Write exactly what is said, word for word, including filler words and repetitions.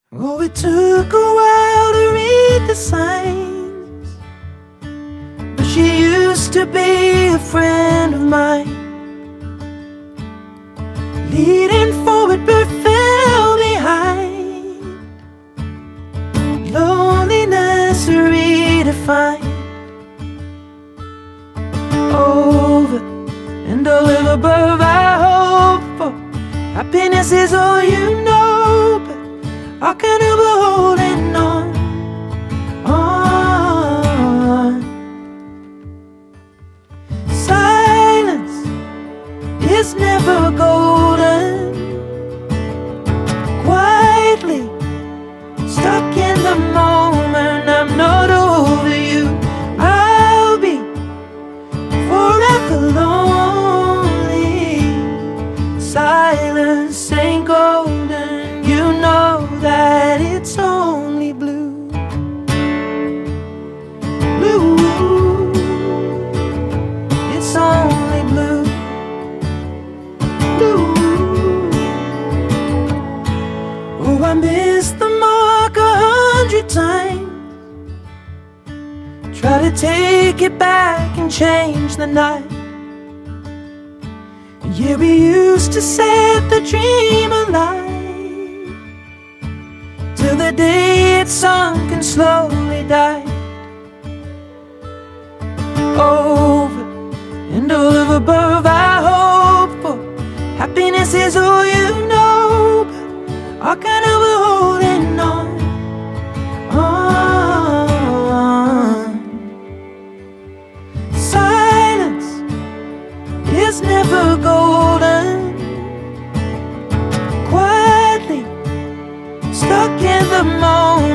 Oh, it took a while to read the signs, but she used to be a friend of mine. Leading forward but fell behind. Loneliness redefined. Over and over above I hope for. Happiness is all you know, but I can't help but holding on, on. Silence is never golden. Quietly stuck in the moment, I'm not over you. I'll be forever lonely. Silence ain't golden, you know that it's only blue. Blue, it's only blue. Blue. Oh, I missed the mark a hundred times. Try to take it back and change the night. Yeah, we used to set the dream alive, till the day it sunk and slowly died. Over and over above I hope for. Happiness is all you know, but I can't help but holding on, on. Silence is never golden. Quietly stuck in the moment,